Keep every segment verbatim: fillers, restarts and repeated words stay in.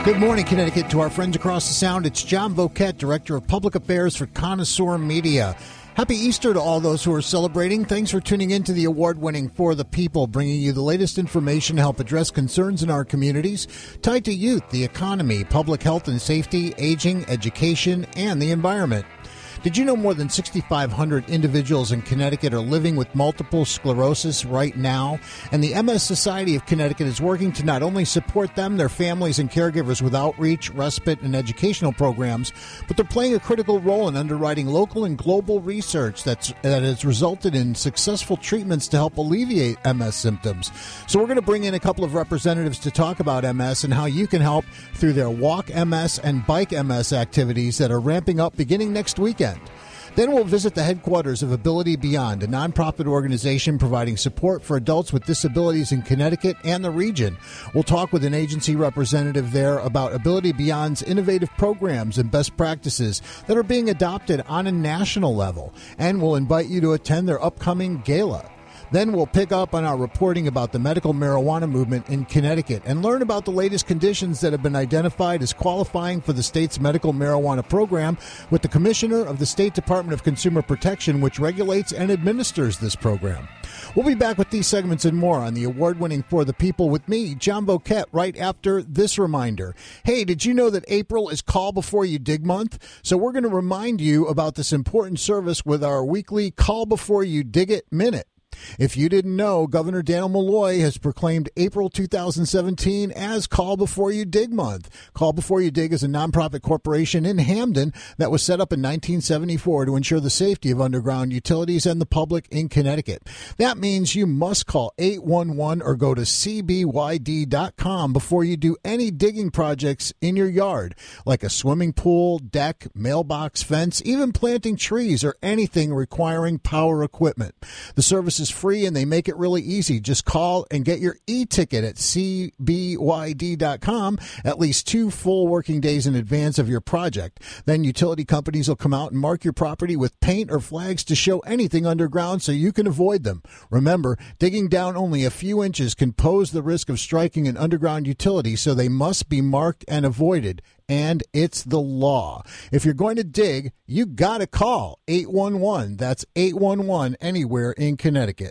Good morning, Connecticut. To our friends across the Sound, it's John Boquette, Director of Public Affairs for Connoisseur Media. Happy Easter to all those who are celebrating. Thanks for tuning in to the award-winning For the People, bringing you the latest information to help address concerns in our communities tied to youth, the economy, public health and safety, aging, education, and the environment. Did you know more than six thousand five hundred individuals in Connecticut are living with multiple sclerosis right now? And the M S Society of Connecticut is working to not only support them, their families, and caregivers with outreach, respite, and educational programs, but they're playing a critical role in underwriting local and global research that's, that has resulted in successful treatments to help alleviate M S symptoms. So we're going to bring in a couple of representatives to talk about M S and how you can help through their Walk M S and Bike M S activities that are ramping up beginning next weekend. Then we'll visit the headquarters of Ability Beyond, a nonprofit organization providing support for adults with disabilities in Connecticut and the region. We'll talk with an agency representative there about Ability Beyond's innovative programs and best practices that are being adopted on a national level. And we'll invite you to attend their upcoming gala. Then we'll pick up on our reporting about the medical marijuana movement in Connecticut and learn about the latest conditions that have been identified as qualifying for the state's medical marijuana program with the Commissioner of the State Department of Consumer Protection, which regulates and administers this program. We'll be back with these segments and more on the award-winning For the People with me, John Boquette, right after this reminder. Hey, did you know that April is Call Before You Dig month? So we're going to remind you about this important service with our weekly Call Before You Dig It Minute. If you didn't know, Governor Daniel Malloy has proclaimed April two thousand seventeen as Call Before You Dig Month. Call Before You Dig is a nonprofit corporation in Hamden that was set up in nineteen seventy-four to ensure the safety of underground utilities and the public in Connecticut. That means you must call eight one one or go to c b y d dot com before you do any digging projects in your yard, like a swimming pool, deck, mailbox, fence, even planting trees or anything requiring power equipment. The service is free and they make it really easy. Just call and get your e-ticket at c b y d dot com at least two full working days in advance of your project. Then utility companies will come out and mark your property with paint or flags to show anything underground so you can avoid them. Remember, digging down only a few inches can pose the risk of striking an underground utility, so they must be marked and avoided. And it's the law. If you're going to dig, you got to call eight one one. That's eight one one anywhere in Connecticut.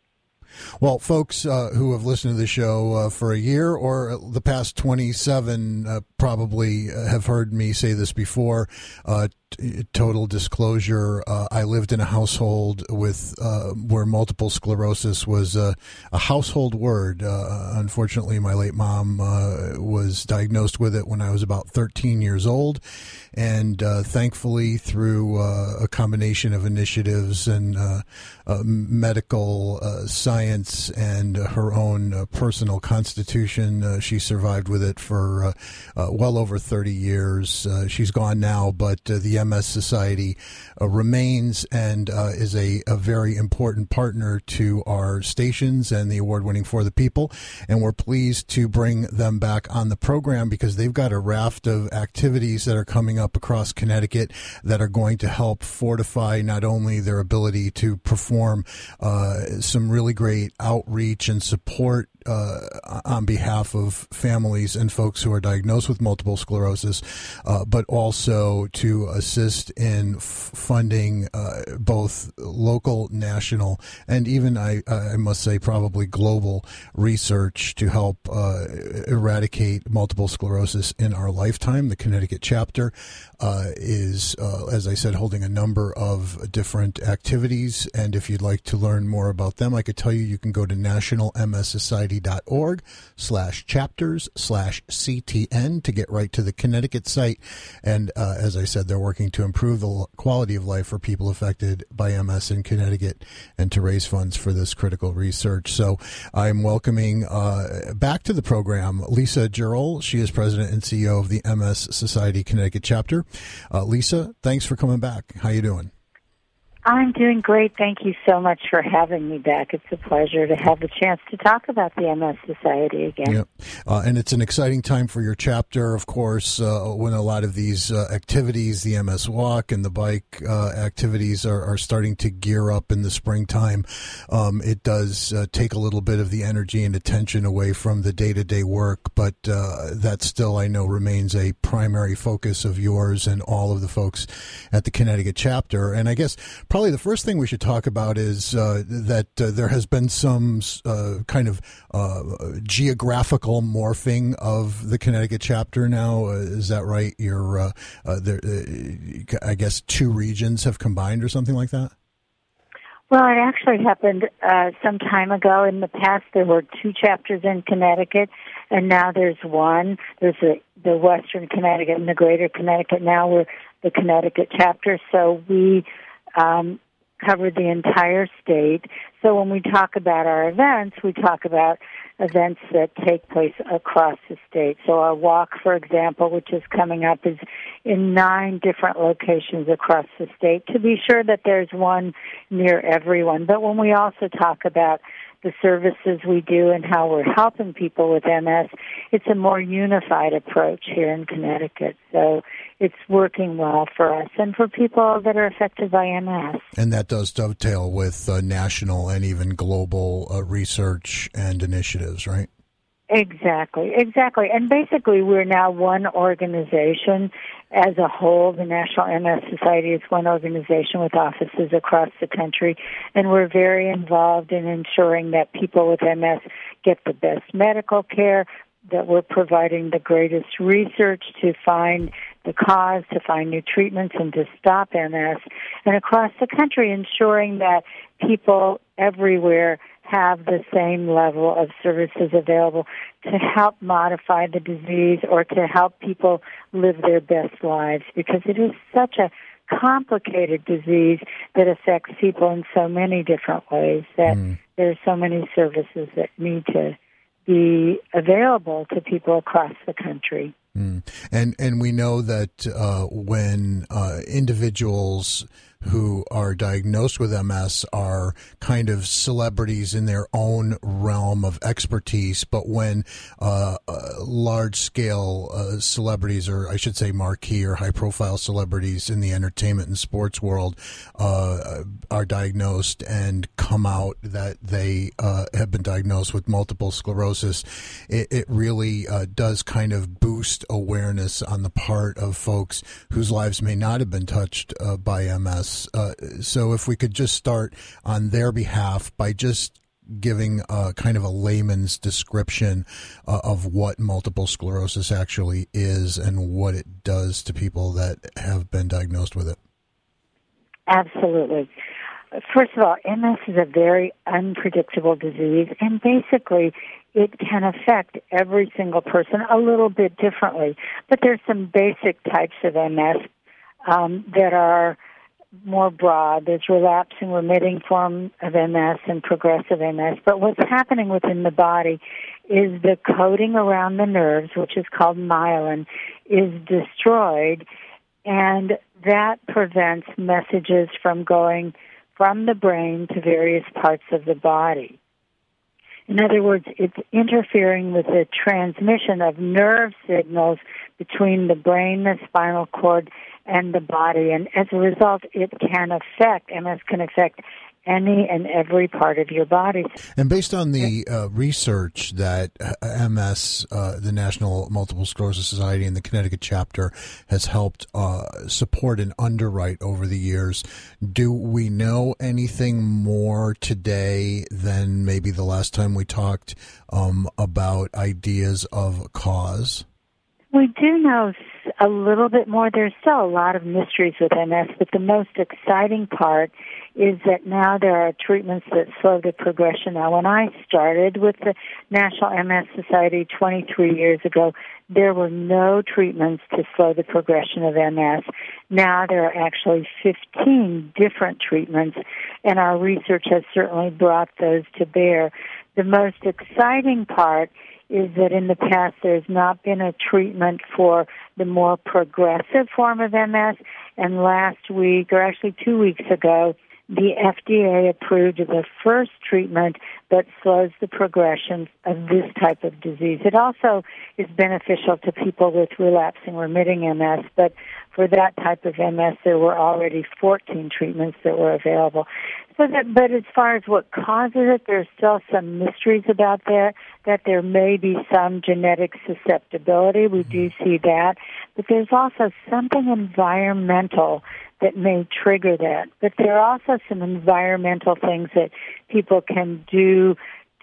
Well, folks uh, who have listened to the show uh, for a year or the past twenty-seven uh, probably have heard me say this before. Uh, t- total disclosure, uh, I lived in a household with uh, where multiple sclerosis was uh, a household word. Uh, unfortunately, my late mom uh, was diagnosed with it when I was about thirteen years old. And uh, thankfully, through uh, a combination of initiatives and uh, uh, medical uh, science and uh, her own uh, personal constitution, uh, she survived with it for uh, uh, well over thirty years. Uh, she's gone now, but uh, the M S Society uh, remains and uh, is a, a very important partner to our stations and the award-winning For the People. And we're pleased to bring them back on the program because they've got a raft of activities that are coming up up across Connecticut that are going to help fortify not only their ability to perform uh, some really great outreach and support Uh, on behalf of families and folks who are diagnosed with multiple sclerosis, uh, but also to assist in f- funding uh, both local, national, and even, I, I must say, probably global research to help uh, eradicate multiple sclerosis in our lifetime. The Connecticut chapter uh, is, uh, as I said, holding a number of different activities, and if you'd like to learn more about them, I could tell you you can go to national m s society dot org slash chapters slash CTN to get right to the Connecticut site. And uh, as I said, they're working to improve the quality of life for people affected by M S in Connecticut and to raise funds for this critical research. So I'm welcoming uh, back to the program Lisa Gerl. She is president and C E O of the M S Society Connecticut chapter. Uh, Lisa, thanks for coming back. How you doing? I'm doing great. Thank you so much for having me back. It's a pleasure to have the chance to talk about the M S Society again. Yep. Uh, and it's an exciting time for your chapter, of course, uh, when a lot of these uh, activities, the M S Walk and the bike uh, activities are, are starting to gear up in the springtime. Um, it does uh, take a little bit of the energy and attention away from the day-to-day work, but uh, that still, I know, remains a primary focus of yours and all of the folks at the Connecticut chapter. And I guess probably the first thing we should talk about is uh, that uh, there has been some uh, kind of uh, geographical morphing of the Connecticut chapter now. Uh, is that right? You're, uh, uh, there, uh, I guess, two regions have combined or something like that? Well, it actually happened uh, some time ago. In the past, there were two chapters in Connecticut, and now there's one. There's a, the Western Connecticut and the Greater Connecticut. Now we're the Connecticut chapter, so we Um, covered the entire state. So when we talk about our events, we talk about events that take place across the state. So our walk, for example, which is coming up, is in nine different locations across the state, to be sure that there's one near everyone. But when we also talk about the services we do and how we're helping people with M S, it's a more unified approach here in Connecticut. So it's working well for us and for people that are affected by M S. And that does dovetail with uh, national and even global uh, research and initiatives, right? Exactly, exactly. And basically we're now one organization as a whole. The National M S Society is one organization with offices across the country, and we're very involved in ensuring that people with M S get the best medical care, that we're providing the greatest research to find the cause, to find new treatments, and to stop M S. And across the country, ensuring that people everywhere have the same level of services available to help modify the disease or to help people live their best lives, because it is such a complicated disease that affects people in so many different ways that mm. there are so many services that need to be available to people across the country. Mm. And and we know that uh, when uh, individuals who are diagnosed with M S are kind of celebrities in their own realm of expertise, but when uh, uh, large-scale uh, celebrities, or I should say marquee or high-profile celebrities in the entertainment and sports world uh, are diagnosed and come out that they uh, have been diagnosed with multiple sclerosis, it, it really uh, does kind of boost awareness on the part of folks whose lives may not have been touched uh, by M S. Uh, so if we could just start on their behalf by just giving uh, kind of a layman's description uh, of what multiple sclerosis actually is and what it does to people that have been diagnosed with it. Absolutely. First of all, M S is a very unpredictable disease, and basically it can affect every single person a little bit differently. But there's some basic types of M S um, that are more broad. There's relapsing, remitting form of M S and progressive M S. But what's happening within the body is the coating around the nerves, which is called myelin, is destroyed, and that prevents messages from going from the brain to various parts of the body. In other words, it's interfering with the transmission of nerve signals between the brain, the spinal cord, and the body. And as a result, it can affect, M S can affect any and every part of your body. And based on the uh, research that M S, uh, the National Multiple Sclerosis Society and the Connecticut chapter has helped uh, support and underwrite over the years, do we know anything more today than maybe the last time we talked um, about ideas of cause? We do know a little bit more. There's still a lot of mysteries with M S, but the most exciting part is that now there are treatments that slow the progression. Now, when I started with the National M S Society twenty-three years ago, there were no treatments to slow the progression of M S. Now there are actually fifteen different treatments, and our research has certainly brought those to bear. The most exciting part is that in the past there's not been a treatment for the more progressive form of M S, and last week, or actually two weeks ago, the F D A approved the first treatment that slows the progression of this type of disease. It also is beneficial to people with relapsing remitting M S, but for that type of M S, there were already fourteen treatments that were available. So that, but as far as what causes it, there's still some mysteries about that, that there may be some genetic susceptibility. We do see that. But there's also something environmental that may trigger that. But there are also some environmental things that people can do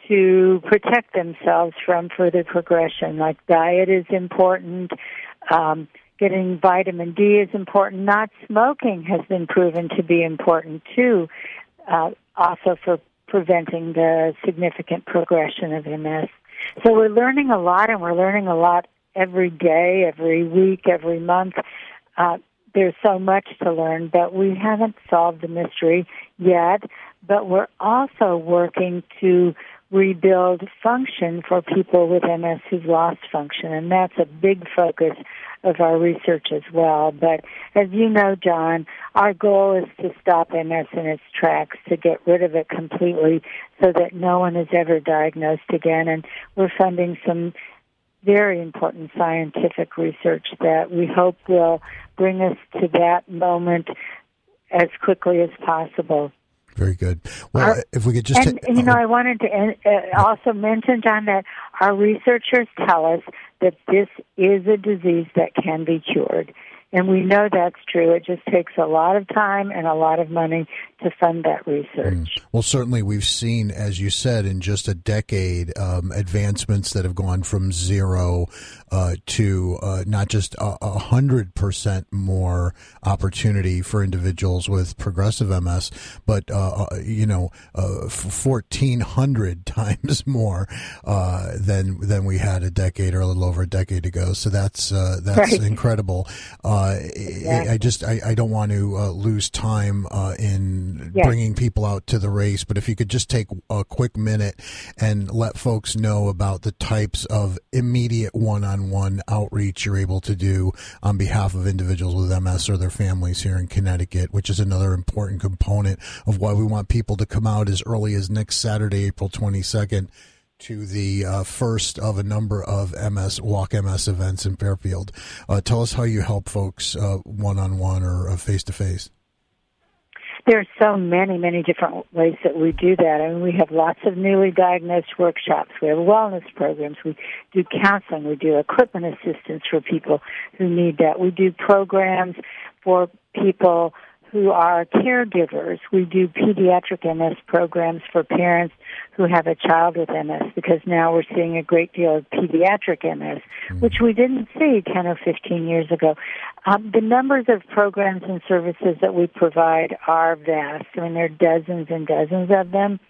to protect themselves from further progression, like diet is important, um, getting vitamin D is important. Not smoking has been proven to be important, too, uh, also for preventing the significant progression of M S. So we're learning a lot, and we're learning a lot every day, every week, every month. Uh, there's so much to learn, but we haven't solved the mystery yet. But we're also working to rebuild function for people with M S who've lost function, and that's a big focus of our research as well. But as you know, John, our goal is to stop M S in its tracks, to get rid of it completely so that no one is ever diagnosed again. And we're funding some very important scientific research that we hope will bring us to that moment as quickly as possible. Very good. Well, our, if we could just... And, t- you know, I wanted to uh, also mention, John, that our researchers tell us that this is a disease that can be cured. And we know that's true. It just takes a lot of time and a lot of money to fund that research. Mm. Well, certainly we've seen, as you said, in just a decade, um, advancements that have gone from zero uh, to uh, not just a hundred percent more opportunity for individuals with progressive M S, but uh, you know, uh, fourteen hundred times more uh, than than we had a decade or a little over a decade ago. So that's uh, that's right. Incredible. Uh, exactly. I just I, I don't want to uh, lose time uh, in yes. bringing people out to the race, but if you could just take a quick minute and let folks know about the types of immediate one-on-one outreach you're able to do on behalf of individuals with M S or their families here in Connecticut, which is another important component of why we want people to come out as early as next Saturday, April twenty-second, to the uh, first of a number of M S Walk M S events in Fairfield. Uh, tell us how you help folks uh, one-on-one or uh, face-to-face. There are so many, many different ways that we do that. I mean, we have lots of newly diagnosed workshops. We have wellness programs. We do counseling. We do equipment assistance for people who need that. We do programs for people who are caregivers. We do pediatric M S programs for parents who have a child with M S, because now we're seeing a great deal of pediatric M S, mm-hmm. which we didn't see ten or fifteen years ago. Um, the numbers of programs and services that we provide are vast. I mean, there are dozens and dozens of them.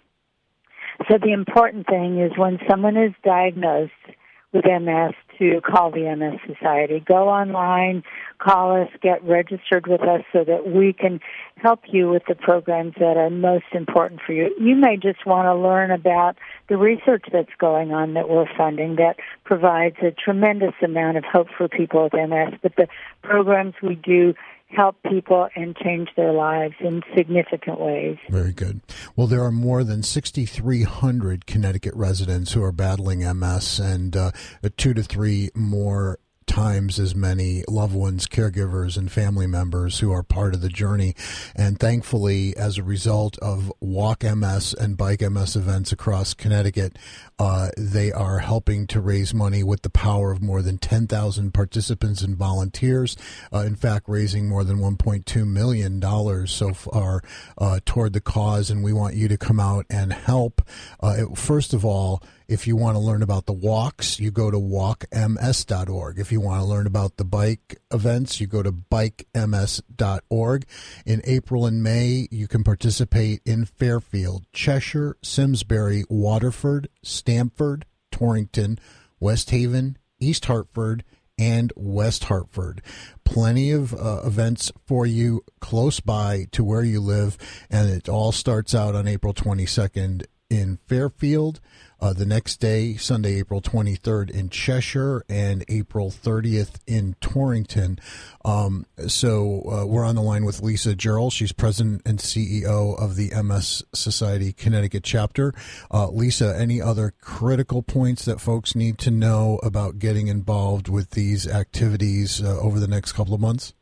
So the important thing is when someone is diagnosed with M S to call the M S Society. Go online, call us, get registered with us so that we can help you with the programs that are most important for you. You may just want to learn about the research that's going on that we're funding that provides a tremendous amount of hope for people with M S, but the programs we do help people and change their lives in significant ways. Very good. Well, there are more than six thousand three hundred Connecticut residents who are battling M S, and uh, two to three more times as many loved ones, caregivers, and family members who are part of the journey. And thankfully, as a result of Walk M S and Bike M S events across Connecticut, uh, they are helping to raise money with the power of more than ten thousand participants and volunteers. Uh, in fact, raising more than one point two million dollars so far uh, toward the cause. And we want you to come out and help. Uh, it, first of all, if you want to learn about the walks, you go to walk m s dot org. If you want to learn about the bike events, you go to bike m s dot org. In April and May, you can participate in Fairfield, Cheshire, Simsbury, Waterford, Stamford, Torrington, West Haven, East Hartford, and West Hartford. Plenty of uh, events for you close by to where you live, and it all starts out on April twenty-second. in Fairfield, uh, the next day, Sunday, April twenty-third in Cheshire, and April thirtieth in Torrington. Um, so uh, we're on the line with Lisa Gerald. She's president and C E O of the M S Society Connecticut chapter. Uh, Lisa, any other critical points that folks need to know about getting involved with these activities uh, over the next couple of months?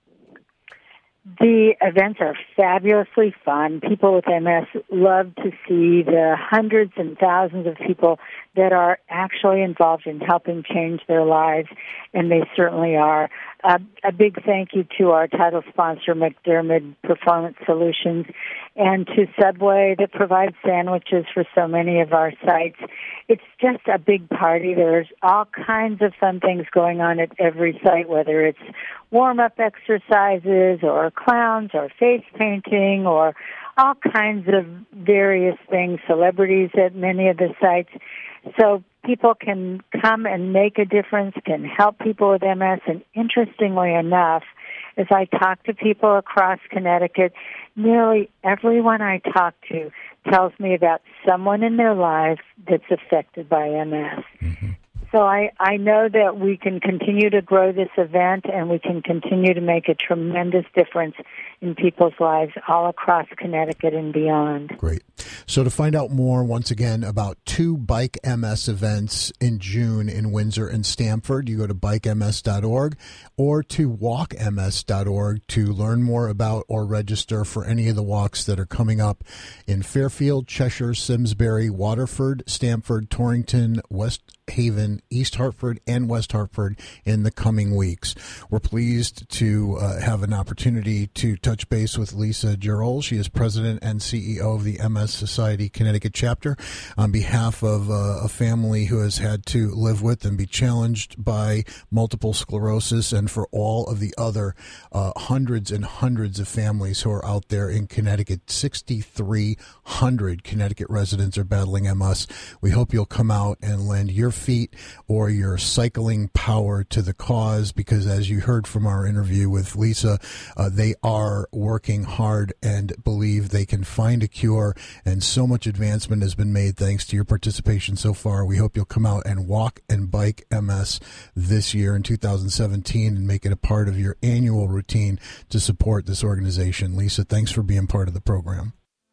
The events are fabulously fun. People with M S love to see the hundreds and thousands of people that are actually involved in helping change their lives, and they certainly are. Uh, a big thank you to our title sponsor, McDermott Performance Solutions, and to Subway that provides sandwiches for so many of our sites. It's just a big party. There's all kinds of fun things going on at every site, whether it's warm-up exercises or clowns or face painting or all kinds of various things, celebrities at many of the sites. So people can come and make a difference, can help people with M S, and interestingly enough, as I talk to people across Connecticut, nearly everyone I talk to tells me about someone in their life that's affected by M S. Mm-hmm. So I, I know that we can continue to grow this event, and we can continue to make a tremendous difference in people's lives all across Connecticut and beyond. Great. So to find out more, once again, about two Bike M S events in June in Windsor and Stamford, you go to bike m s dot org or to walk m s dot org to learn more about or register for any of the walks that are coming up in Fairfield, Cheshire, Simsbury, Waterford, Stamford, Torrington, West Haven, East Hartford, and West Hartford in the coming weeks. We're pleased to uh, have an opportunity to touch base with Lisa Gerald. She is president and C E O of the M S Society Connecticut chapter. On behalf of uh, a family who has had to live with and be challenged by multiple sclerosis, and for all of the other uh, hundreds and hundreds of families who are out there in Connecticut, sixty-three hundred Connecticut residents are battling M S. We hope you'll come out and lend your feet or your cycling power to the cause, because as you heard from our interview with Lisa, uh, they are working hard and believe they can find a cure, and so much advancement has been made thanks to your participation so far. We hope you'll come out and walk and bike M S this year in two thousand seventeen and make it a part of your annual routine to support this organization. Lisa, thanks for being part of the program.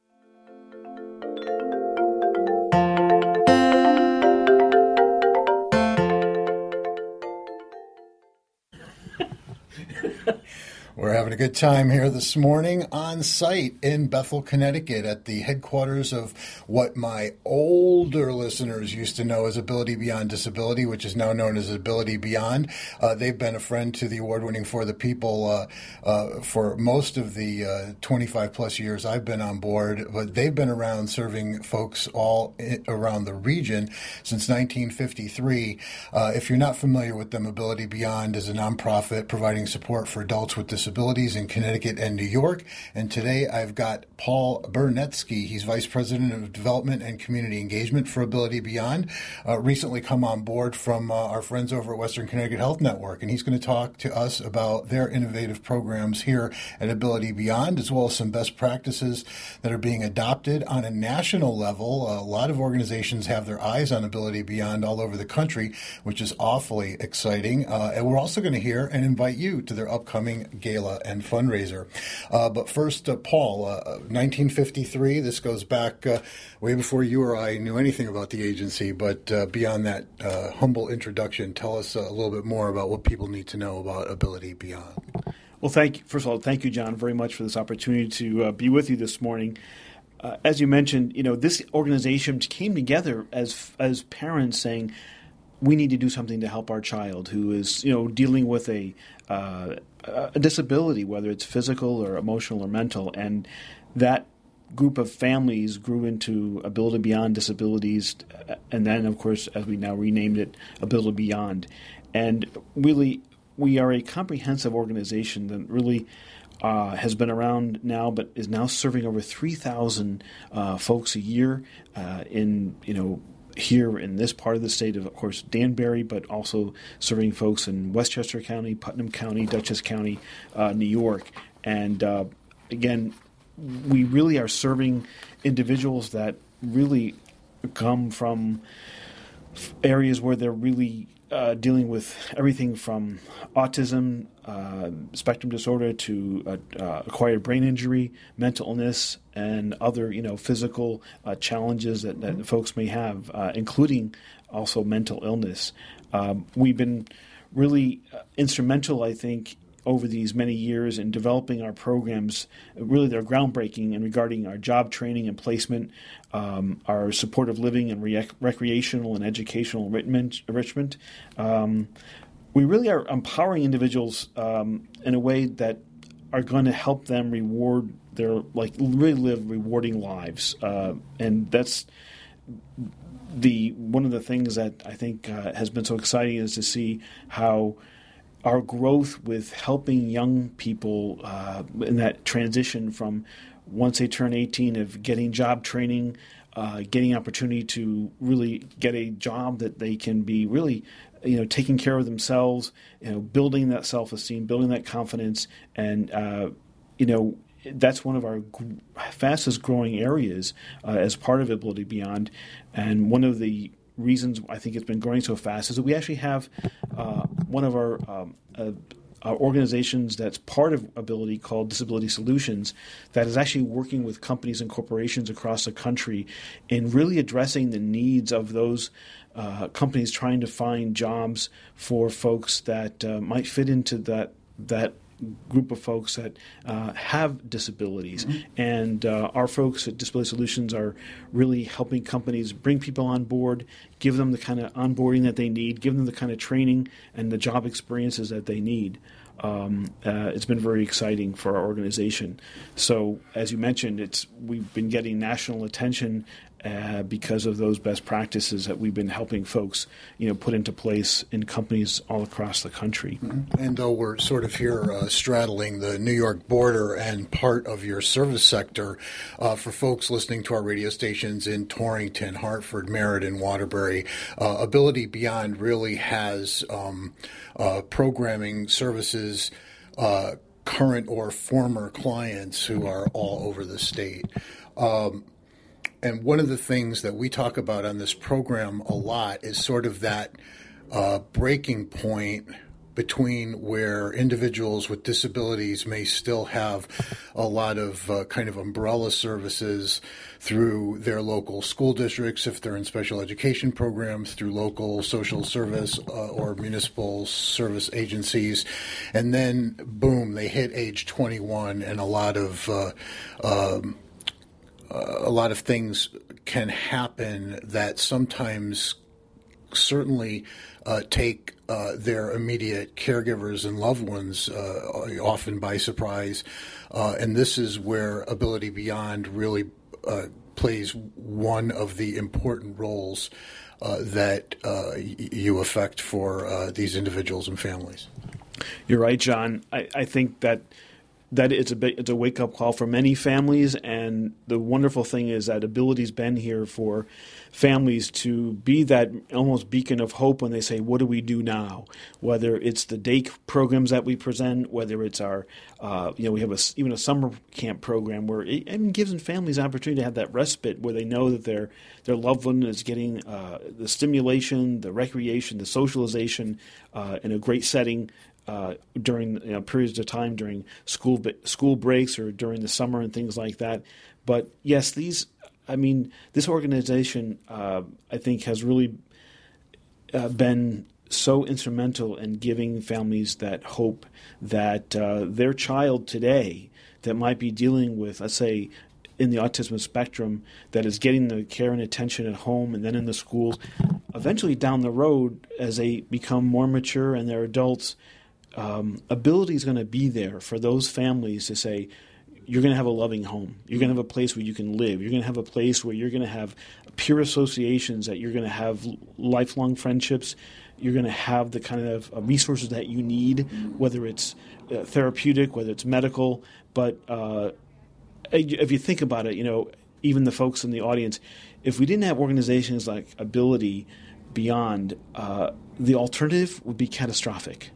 We're having a good time here this morning on site in Bethel, Connecticut, at the headquarters of what my older listeners used to know as Ability Beyond Disability, which is now known as Ability Beyond. Uh, they've been a friend to the award-winning For the People uh, uh, for most of the uh, twenty-five plus years I've been on board, but they've been around serving folks all I- around the region since nineteen fifty-three. Uh, if you're not familiar with them, Ability Beyond is a nonprofit providing support for adults with disabilities in Connecticut and New York. And today I've got Paul Bernetsky. He's Vice President of Development and Community Engagement for Ability Beyond, uh, recently come on board from uh, our friends over at Western Connecticut Health Network. And he's going to talk to us about their innovative programs here at Ability Beyond, as well as some best practices that are being adopted on a national level. A lot of organizations have their eyes on Ability Beyond all over the country, which is awfully exciting. Uh, and we're also going to hear and invite you to their upcoming gala and fundraiser. Uh, but first, uh, Paul, uh, nineteen fifty-three, this goes back uh, way before you or I knew anything about the agency, but uh, beyond that uh, humble introduction, tell us uh, a little bit more about what people need to know about Ability Beyond. Well, thank you. First of all, thank you, John, very much for this opportunity to uh, be with you this morning. Uh, as you mentioned, you know, this organization came together as as parents saying, we need to do something to help our child who is, you know, dealing with a uh, a disability, whether it's physical or emotional or mental. And that group of families grew into Ability Beyond Disabilities, and then, of course, as we now renamed it, Ability Beyond. And really, we are a comprehensive organization that really uh, has been around now, but is now serving over three thousand uh, folks a year uh, in, you know, here in this part of the state of, of course, Danbury, but also serving folks in Westchester County, Putnam County, Dutchess County, uh, New York. And uh, again, we really are serving individuals that really come from areas where they're really uh, dealing with everything from autism, uh, spectrum disorder, to uh, uh, acquired brain injury, mental illness, and other you know physical uh, challenges that, that folks may have, uh, including also mental illness. Um, we've been really uh, instrumental, I think, over these many years in developing our programs. Really, they're groundbreaking in regarding our job training and placement, um, our supportive living and rec- recreational and educational enrichment. enrichment. Um, we really are empowering individuals um, in a way that are going to help them reward their, like, really live rewarding lives. Uh, and that's the one of the things that I think uh, has been so exciting is to see how our growth with helping young people uh, in that transition from once they turn eighteen of getting job training, uh, getting opportunity to really get a job that they can be really, you know, taking care of themselves, you know, building that self-esteem, building that confidence, and uh, you know, that's one of our g- fastest growing areas uh, as part of Ability Beyond, and one of the reasons I think it's been growing so fast is that we actually have uh, one of our, um, uh, our organizations that's part of Ability called Disability Solutions that is actually working with companies and corporations across the country in really addressing the needs of those uh, companies trying to find jobs for folks that uh, might fit into that that group of folks that uh, have disabilities. Mm-hmm. And uh, our folks at Disability Solutions are really helping companies bring people on board, give them the kind of onboarding that they need, give them the kind of training and the job experiences that they need. Um, uh, it's been very exciting for our organization. So, as you mentioned, it's we've been getting national attention Uh, because of those best practices that we've been helping folks, you know, put into place in companies all across the country. Mm-hmm. And though we're sort of here uh, straddling the New York border and part of your service sector, uh, for folks listening to our radio stations in Torrington, Hartford, Meriden, Waterbury, uh, Ability Beyond really has um, uh, programming services, uh, current or former clients who are all over the state. Um, And one of the things that we talk about on this program a lot is sort of that uh, breaking point between where individuals with disabilities may still have a lot of uh, kind of umbrella services through their local school districts, if they're in special education programs, through local social service uh, or municipal service agencies. And then, boom, they hit age twenty-one, and a lot of uh, um, Uh, a lot of things can happen that sometimes certainly uh, take uh, their immediate caregivers and loved ones uh, often by surprise. Uh, and this is where Ability Beyond really uh, plays one of the important roles uh, that uh, y- you affect for uh, these individuals and families. You're right, John. I, I think that that it's a bit, it's a wake-up call for many families, and the wonderful thing is that Ability's been here for families to be that almost beacon of hope when they say, what do we do now? Whether it's the day programs that we present, whether it's our, uh, you know, we have a, even a summer camp program where it even gives families an opportunity to have that respite where they know that their their loved one is getting uh, the stimulation, the recreation, the socialization uh, in a great setting Uh, during you know, periods of time during school school breaks or during the summer and things like that. But yes, these, I mean, this organization, uh, I think, has really uh, been so instrumental in giving families that hope that uh, their child today that might be dealing with, let's say, in the autism spectrum, that is getting the care and attention at home and then in the schools, eventually down the road as they become more mature and they're adults, Um, Ability is going to be there for those families to say, you're going to have a loving home. You're going to have a place where you can live. You're going to have a place where you're going to have peer associations, that you're going to have lifelong friendships. You're going to have the kind of uh, resources that you need, whether it's uh, therapeutic, whether it's medical. But uh, if you think about it, you know, even the folks in the audience, if we didn't have organizations like Ability Beyond, uh, the alternative would be catastrophic.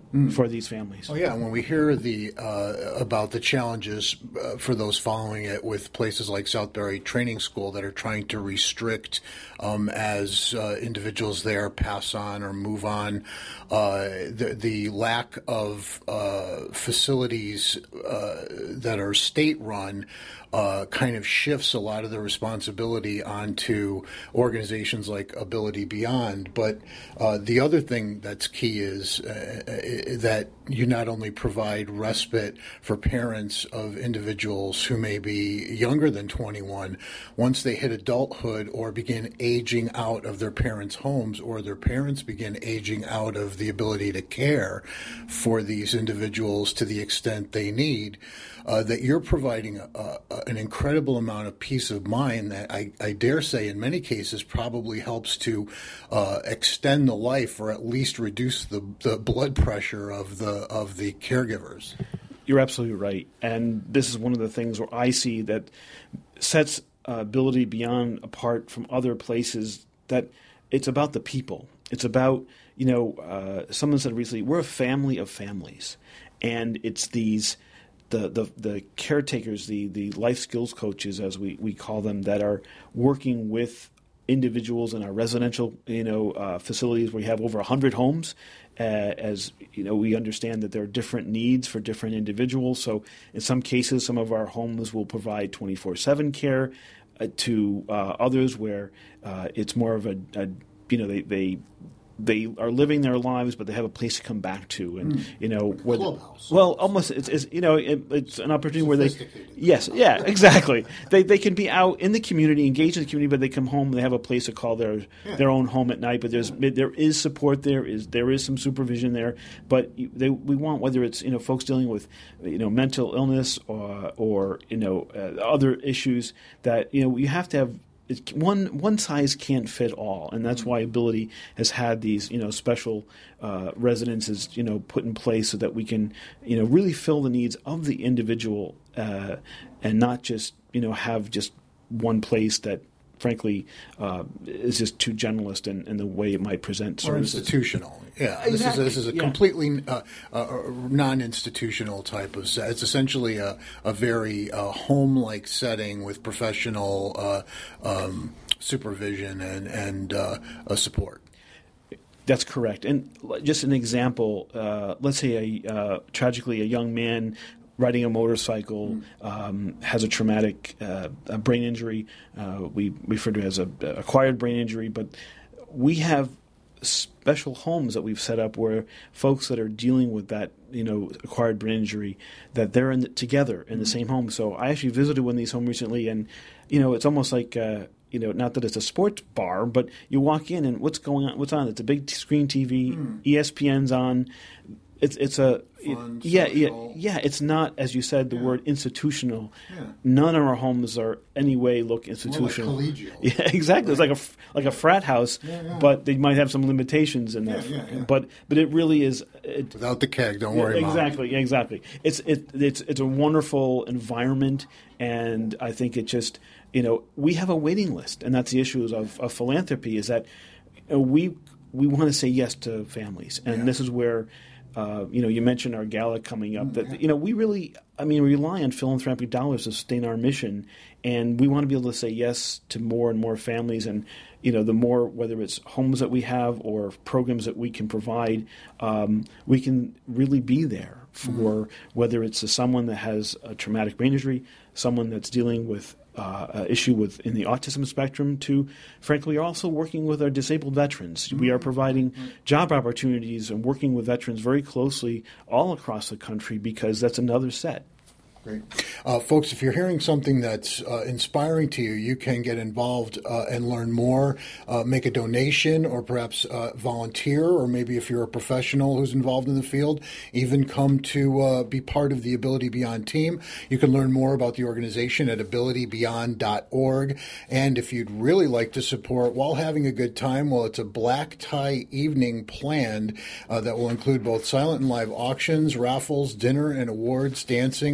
mm. for these families. Oh yeah, when we hear the uh, about the challenges uh, for those following it with places like Southbury Training School that are trying to restrict um, as uh, individuals there pass on or move on, uh, the, the lack of uh, facilities uh, that are state-run uh, kind of shifts a lot of the responsibility onto organizations like Ability Beyond. But uh, the other thing that's key is uh, that you not only provide respite for parents of individuals who may be younger than twenty-one, once they hit adulthood or begin aging out of their parents' homes, or their parents begin aging out of the ability to care for these individuals to the extent they need, uh, that you're providing a, a, an incredible amount of peace of mind that I, I dare say in many cases probably helps to uh, extend the life or at least reduce the, the blood pressure of the of the caregivers. You're absolutely right. And this is one of the things where I see that sets uh, Ability Beyond apart from other places, that it's about the people. It's about, you know, uh, someone said recently, we're a family of families. And it's these, the the, the caretakers, the, the life skills coaches, as we, we call them, that are working with individuals in our residential, you know, uh, facilities where we have over one hundred homes. Uh, as you know, we understand that there are different needs for different individuals. So in some cases, some of our homes will provide twenty-four seven care uh, to uh, others where uh, it's more of a, a you know, they, they they are living their lives, but they have a place to come back to, and mm. you know, where clubhouse. Well, almost it's, it's you know, it, it's an opportunity where they, yes, yeah, exactly. they they can be out in the community, engaged in the community, but they come home, they have a place to call their yeah. their own home at night. But there's yeah. there is support there, is there is some supervision there, but they we want, whether it's, you know, folks dealing with, you know, mental illness or or you know uh, other issues, that, you know, you have to have. It, one one size can't fit all, and that's why Ability has had these, you know, special uh, residences, you know, put in place so that we can, you know, really fill the needs of the individual, uh, and not just, you know, have just one place that, frankly, uh, is just too generalist in, in the way it might present services. Or institutional. Yeah, exactly. this is a, this is a yeah. completely uh, uh, non-institutional type of set. It's essentially a, a very uh, home-like setting with professional uh, um, supervision and, and uh, uh, support. That's correct. And just an example, uh, let's say a, uh, tragically a young man riding a motorcycle um, has a traumatic uh, a brain injury. Uh, we refer to it as a acquired brain injury, but we have special homes that we've set up where folks that are dealing with that, you know, acquired brain injury, that they're in the, together in the same home. So I actually visited one of these homes recently, and, you know, it's almost like uh, you know, not that it's a sports bar, but you walk in and what's going on? What's on? It's a big screen T V. Mm. E S P N's on. It's it's a Fun, it, yeah social. yeah yeah. It's not, as you said, the yeah. word institutional. Yeah. None of our homes are any way look institutional. More like collegial. Yeah, exactly. Right. It's like a like a frat house, yeah, yeah. but they might have some limitations in that. Yeah, yeah, yeah. But but it really is. It, Without the keg, don't worry. Exactly, Mom. exactly. It's it it's it's a wonderful environment, and I think it just, you know, we have a waiting list, and that's the issue of, of philanthropy, is that, you know, we we want to say yes to families, and yeah. this is where. Uh, you know, you mentioned our gala coming up. That yeah. you know, we really, I mean, rely on philanthropic dollars to sustain our mission, and we want to be able to say yes to more and more families. And you know, the more, whether it's homes that we have or programs that we can provide, um, we can really be there for mm-hmm. whether it's a, someone that has a traumatic brain injury, someone that's dealing with uh, an issue with in the autism spectrum, to, frankly, are also working with our disabled veterans. Mm-hmm. We are providing mm-hmm. job opportunities and working with veterans very closely all across the country, because that's another set. Great. Uh, folks, if you're hearing something that's uh, inspiring to you, you can get involved uh, and learn more, uh, make a donation, or perhaps uh, volunteer, or maybe if you're a professional who's involved in the field, even come to uh, be part of the Ability Beyond team. You can learn more about the organization at ability beyond dot org. And if you'd really like to support while having a good time, well, it's a black tie evening planned uh, that will include both silent and live auctions, raffles, dinner and awards, dancing, and recognition.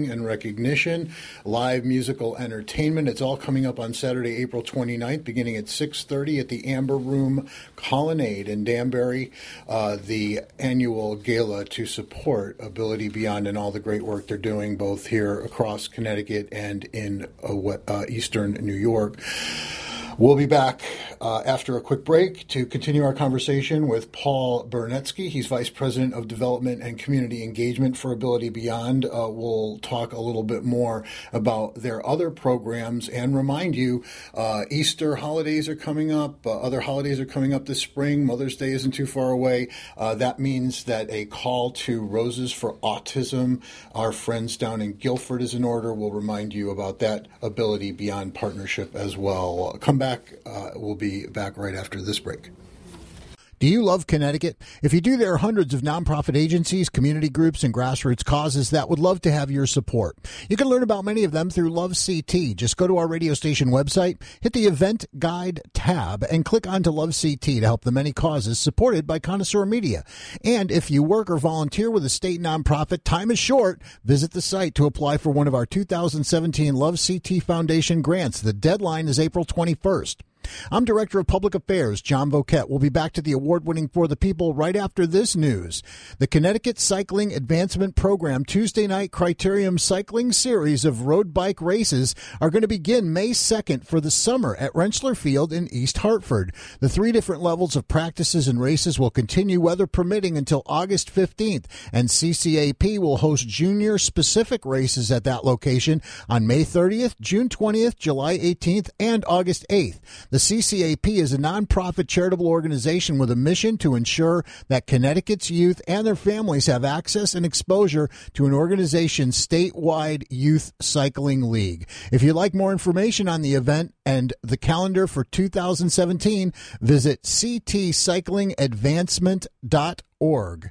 recognition, live musical entertainment. It's all coming up on Saturday, April twenty-ninth, beginning at six thirty at the Amber Room Colonnade in Danbury, uh, the annual gala to support Ability Beyond and all the great work they're doing both here across Connecticut and in uh, uh, eastern New York. We'll be back uh, after a quick break to continue our conversation with Paul Bernetsky. He's Vice President of Development and Community Engagement for Ability Beyond. Uh, we'll talk a little bit more about their other programs and remind you uh, Easter holidays are coming up. Uh, other holidays are coming up this spring. Mother's Day isn't too far away. Uh, that means that a call to Roses for Autism, our friends down in Guilford, is in order. We'll remind you about that Ability Beyond partnership as well. Come back. Back, uh, we'll be back right after this break. Do you love Connecticut? If you do, there are hundreds of nonprofit agencies, community groups, and grassroots causes that would love to have your support. You can learn about many of them through Love C T. Just go to our radio station website, hit the event guide tab, and click on to Love C T to help the many causes supported by Connoisseur Media. And if you work or volunteer with a state nonprofit, time is short. Visit the site to apply for one of our two thousand seventeen Love C T Foundation grants. The deadline is April twenty-first. I'm Director of Public Affairs, John Voket. We'll be back to the award-winning For the People right after this news. The Connecticut Cycling Advancement Program Tuesday night Criterium Cycling Series of road bike races are going to begin May second for the summer at Rentschler Field in East Hartford. The three different levels of practices and races will continue, weather permitting, until August fifteenth, and C C A P will host junior-specific races at that location on May thirtieth, June twentieth, July eighteenth, and August eighth. The C C A P is a nonprofit charitable organization with a mission to ensure that Connecticut's youth and their families have access and exposure to an organization's statewide youth cycling league. If you'd like more information on the event and the calendar for two thousand seventeen, visit c t cycling advancement dot org.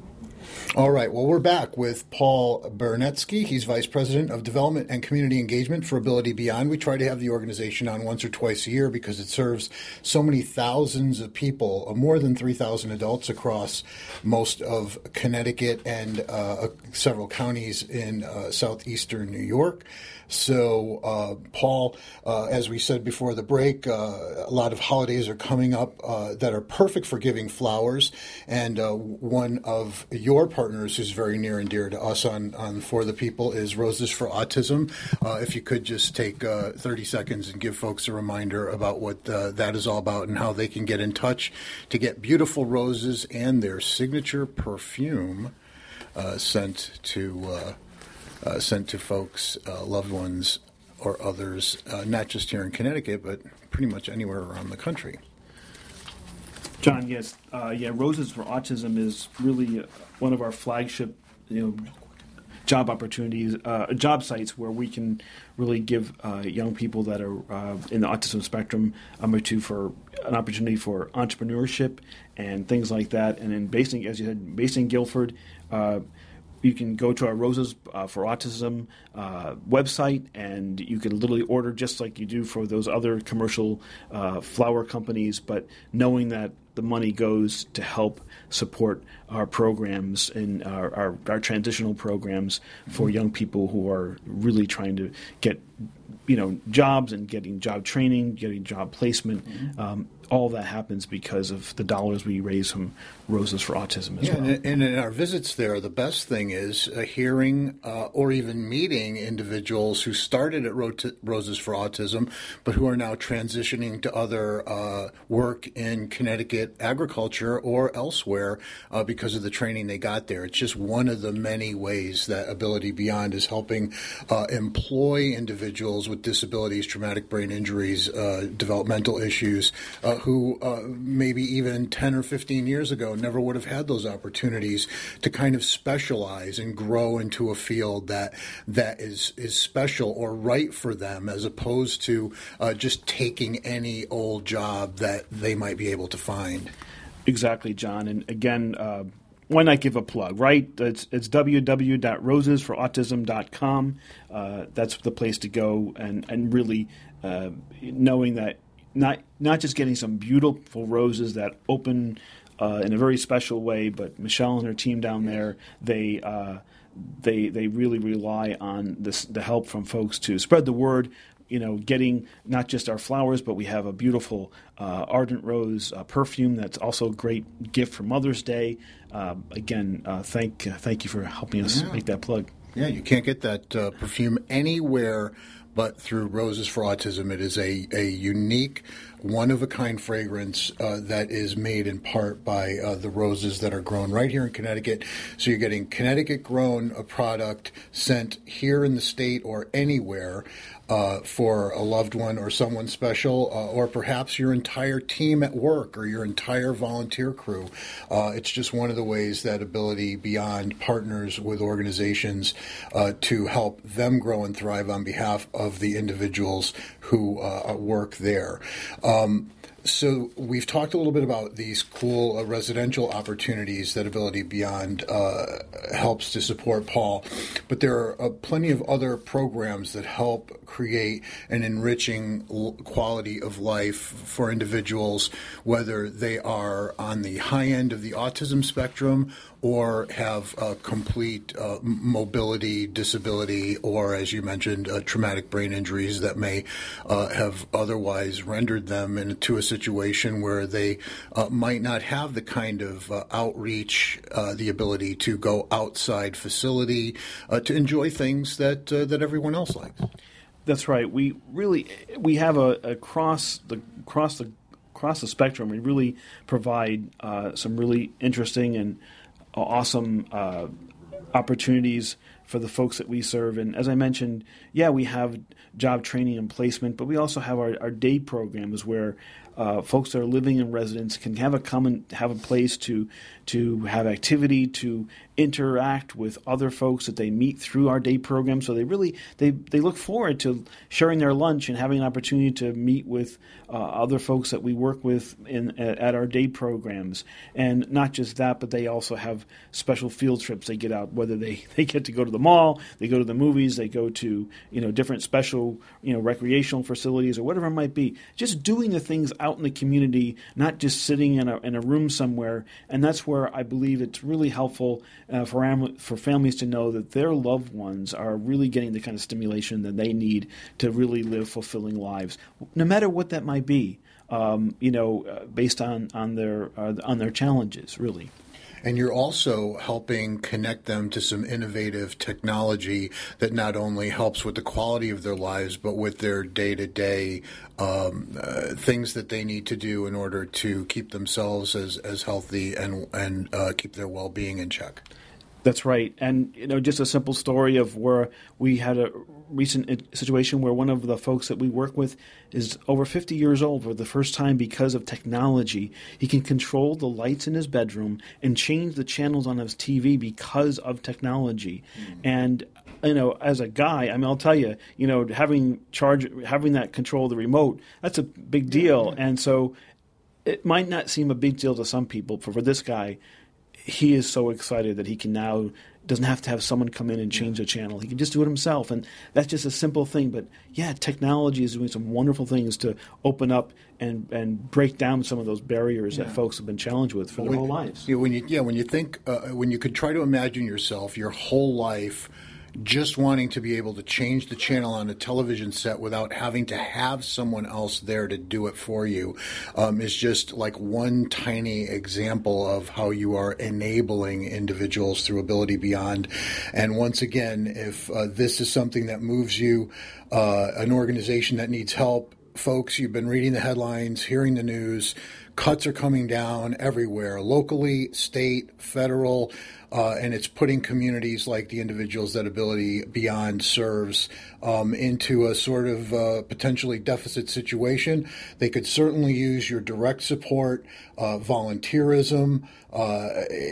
All right. Well, we're back with Paul Bernetsky. He's Vice President of Development and Community Engagement for Ability Beyond. We try to have the organization on once or twice a year because it serves so many thousands of people, more than three thousand adults across most of Connecticut and uh, several counties in uh, southeastern New York. So, uh, Paul, uh, as we said before the break, uh, a lot of holidays are coming up uh, that are perfect for giving flowers. And uh, one of your partners who's very near and dear to us on, on For the People is Roses for Autism. Uh, if you could just take uh, thirty seconds and give folks a reminder about what uh, that is all about and how they can get in touch to get beautiful roses and their signature perfume uh, sent to uh Uh, sent to folks, uh, loved ones, or others, uh, not just here in Connecticut, but pretty much anywhere around the country. John, yes, uh, yeah, Roses for Autism is really one of our flagship, you know, job opportunities, uh, job sites where we can really give uh, young people that are uh, in the autism spectrum um, or two for an opportunity for entrepreneurship and things like that. And then, based in, as you said, based in Guilford. Uh, You can go to our Roses uh, for Autism uh, website, and you can literally order just like you do for those other commercial uh, flower companies, but knowing that the money goes to help support our programs and our, our, our transitional programs for young people who are really trying to get, you know, jobs and getting job training, getting job placement. Mm-hmm. Um, all of that happens because of the dollars we raise from Roses for Autism as yeah, well. And in our visits there, the best thing is uh, hearing uh, or even meeting individuals who started at Ro- Roses for Autism, but who are now transitioning to other uh, work in Connecticut agriculture or elsewhere uh, because of the training they got there. It's just one of the many ways that Ability Beyond is helping uh, employ individuals with disabilities, traumatic brain injuries, uh, developmental issues, uh, who uh, maybe even ten or fifteen years ago never would have had those opportunities to kind of specialize and grow into a field that that is, is special or right for them, as opposed to uh, just taking any old job that they might be able to find. Exactly, John. And again, uh, why not give a plug, right? It's, it's w w w dot roses for autism dot com. Uh, that's the place to go, and, and really uh, knowing that Not not just getting some beautiful roses that open uh, in a very special way, but Michelle and her team down there, they uh, they they really rely on this, the help from folks to spread the word. You know, getting not just our flowers, but we have a beautiful uh, Ardent Rose uh, perfume that's also a great gift for Mother's Day. Uh, again, uh, thank uh, thank you for helping us yeah. make that plug. Yeah, you can't get that uh, perfume anywhere but through Roses for Autism. It is a, a unique, one-of-a-kind fragrance uh, that is made in part by uh, the roses that are grown right here in Connecticut. So you're getting Connecticut-grown a product sent here in the state or anywhere uh, for a loved one or someone special, uh, or perhaps your entire team at work or your entire volunteer crew. Uh, it's just one of the ways that Ability Beyond partners with organizations uh, to help them grow and thrive on behalf of the individuals who uh, work there. Um, so we've talked a little bit about these cool uh, residential opportunities that Ability Beyond uh, helps to support, Paul, but there are uh, plenty of other programs that help create an enriching l- quality of life for individuals, whether they are on the high end of the autism spectrum or have a complete uh, mobility disability, or, as you mentioned, uh, traumatic brain injuries that may uh, have otherwise rendered them into a situation where they uh, might not have the kind of uh, outreach, uh, the ability to go outside facility uh, to enjoy things that uh, that everyone else likes. That's right. We really we have a across the across the across the spectrum. We really provide uh, some really interesting and awesome uh, opportunities for the folks that we serve. And as I mentioned, yeah, we have job training and placement, but we also have our, our day programs where uh, folks that are living in residence can have a common have a place to to have activity, to interact with other folks that they meet through our day program. So they really they, they look forward to sharing their lunch and having an opportunity to meet with uh, other folks that we work with in at, at our day programs. And not just that, but they also have special field trips they get out, whether they, they get to go to the mall, they go to the movies, they go to, you know, different special, you know, recreational facilities or whatever it might be. Just doing the things out in the community, not just sitting in a in a room somewhere. And that's where I believe it's really helpful uh, for am- for families to know that their loved ones are really getting the kind of stimulation that they need to really live fulfilling lives, no matter what that might be. Um, you know, uh, based on on their uh, on their challenges, really. And you're also helping connect them to some innovative technology that not only helps with the quality of their lives, but with their day-to-day um, uh, things that they need to do in order to keep themselves as, as healthy and, and uh, keep their well-being in check. That's right. And, you know, just a simple story of where we had a recent situation where one of the folks that we work with is over fifty years old for the first time because of technology. He can control the lights in his bedroom and change the channels on his T V because of technology. Mm-hmm. And, you know, as a guy, I mean, I'll tell you, you know, having charge, having that control of the remote, that's a big deal. Yeah. And so it might not seem a big deal to some people, but for this guy, he is so excited that he can now doesn't have to have someone come in and change the channel. He can just do it himself, and that's just a simple thing. But yeah, technology is doing some wonderful things to open up and, and break down some of those barriers yeah. that folks have been challenged with for when, their whole lives. Yeah, when you yeah when you think uh, when you could try to imagine yourself your whole life just wanting to be able to change the channel on a television set without having to have someone else there to do it for you um, is just like one tiny example of how you are enabling individuals through Ability Beyond. And once again, if uh, this is something that moves you, uh, an organization that needs help, folks, you've been reading the headlines, hearing the news, cuts are coming down everywhere, locally, state, federal, uh, and it's putting communities like the individuals that Ability Beyond serves um, into a sort of uh, potentially deficit situation. They could certainly use your direct support, uh, volunteerism, uh,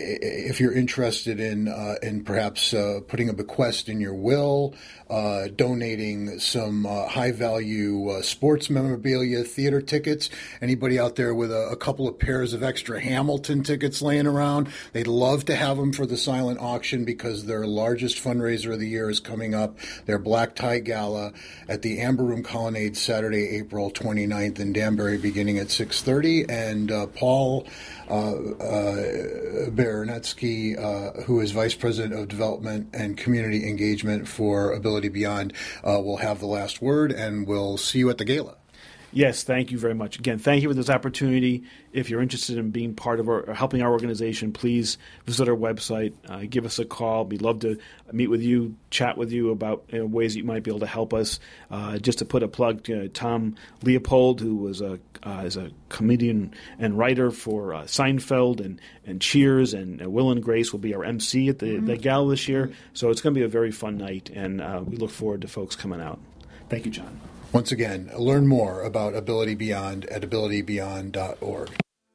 if you're interested in uh, in perhaps uh, putting a bequest in your will, uh, donating some uh, high-value uh, sports memorabilia, theater tickets. Anybody out there with a, a couple of pairs of extra Hamilton tickets laying around, they'd love to have them for for the silent auction because their largest fundraiser of the year is coming up, their Black Tie Gala at the Amber Room Colonnade Saturday, April twenty-ninth in Danbury beginning at six thirty. And uh, Paul uh, uh, Baranetsky, uh, who is Vice President of Development and Community Engagement for Ability Beyond, uh, will have the last word, and we'll see you at the gala. Yes, thank you very much. Again, thank you for this opportunity. If you're interested in being part of our, or helping our organization, please visit our website, uh, give us a call. We'd love to meet with you, chat with you about you know, ways that you might be able to help us. Uh, just to put a plug, uh, Tom Leopold, who was a uh, is a comedian and writer for uh, Seinfeld and, and Cheers, and uh, Will and Grace will be our M C at the, mm-hmm. the gala this year. So it's going to be a very fun night, and uh, we look forward to folks coming out. Thank you, John. Once again, learn more about Ability Beyond at ability beyond dot org.